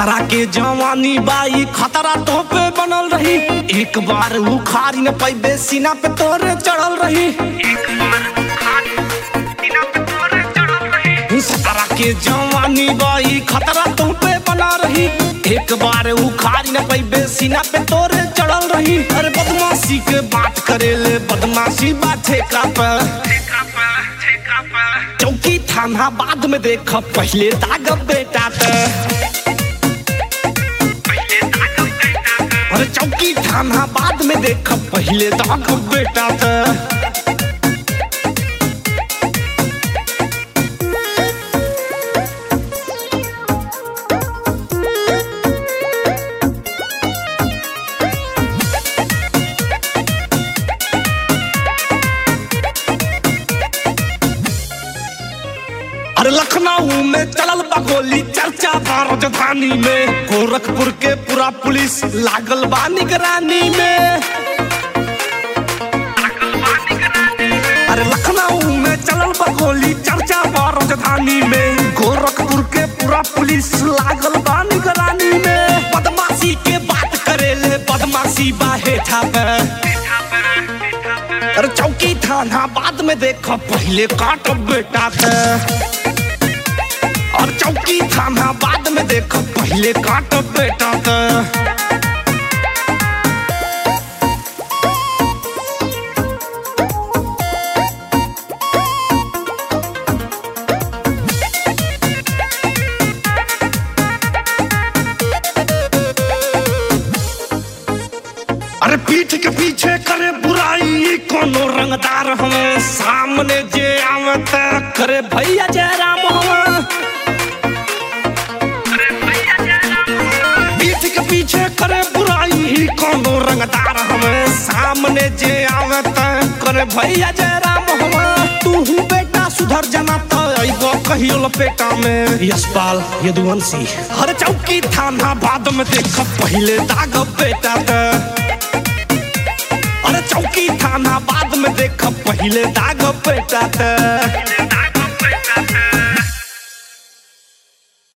खतरा के जवानी बाई खतरा तो पे बनल रही। एक बार उखाड़ी न पैबे सीना पे तोरे चढ़ल रही। खतरा के जवानी बाई खतरा तो पे बना रही। एक बार उखाड़ी न पैबे सीना पे तोरे चढ़ल रही। अरे बदमाशी के बात करेले बदमाशी बाटे का पे चौकी थाना बाद में देख पहले दाग बेटा ते। अरे चौकी थाना बाद में देख पहले दाग बेटा ते। अरे लखनऊ में चलल बा गोली चर्चा बा राजधानी में। गोरखपुर के पूरा पुलिस लागल बा निगरानी में। अरे लखनऊ में चलल बा गोली चर्चा बा राजधानी में। गोरखपुर के पूरा पुलिस लागल बा निगरानी में। बदमाशी के बात करेले बदमाशी बा हेठा पे। अरे चौकी थाना बाद में देख पहले काट बेटा थे। और चौकी थाना बाद में देख पहले काट बेटा थे। अरे पीठ के पीछे करे बुराई कोनो रंगदार हमें। सामने जे आवत करे भैया जयराम हमें। पीठ के पीछे करे बुराई कोनो रंगदार हमें। सामने जे आवत करे भैया जयराम हमें। तू बेटा सुधर जाना तो आइबो कहियो लपेटा में। यशपाल यदुवंशी। हर चौकी थाना बाद में देख पहले दाग बेटा ते। अरे चौकी थाना बाद में देख पहले दाग बेटा ते।